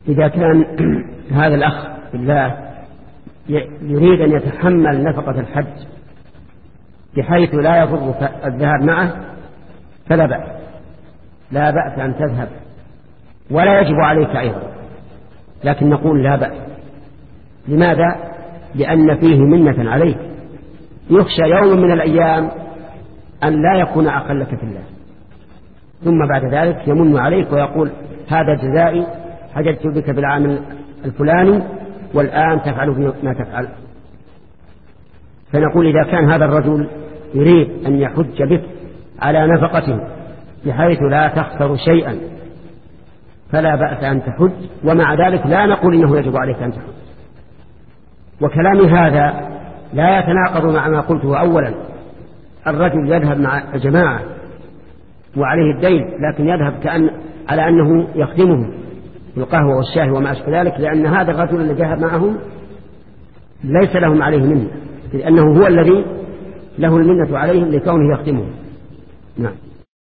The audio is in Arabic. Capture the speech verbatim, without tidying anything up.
إذا كان هذا الأخ بالله يريد أن يتحمل نفقة الحج بحيث لا يضر الذهاب معه فلا بأس، لا بأس أن تذهب ولا يجب عليك أيضا، لكن نقول لا بأس. لماذا؟ لأن فيه منة عليك، يخشى يوم من الأيام أن لا يكون أقلك في الله، ثم بعد ذلك يمن عليك ويقول هذا جزائي، حججت بك بالعام الفلاني والآن تفعل ما تفعل. فنقول إذا كان هذا الرجل يريد أن يحج بك على نفقته بحيث لا تخسر شيئا فلا بأس أن تحج، ومع ذلك لا نقول إنه يجب عليك أن تحج. وكلامي هذا لا يتناقض مع ما قلته أولا، الرجل يذهب مع جماعة وعليه الدين لكن يذهب كأن على أنه يخدمهم بالقهوة والشاي وما أشبه ذلك، لأن هذا الرجل الذي ذهب معهم ليس لهم عليه منه، لأنه هو الذي له المنة عليهم لكونه يخدمهم. نعم.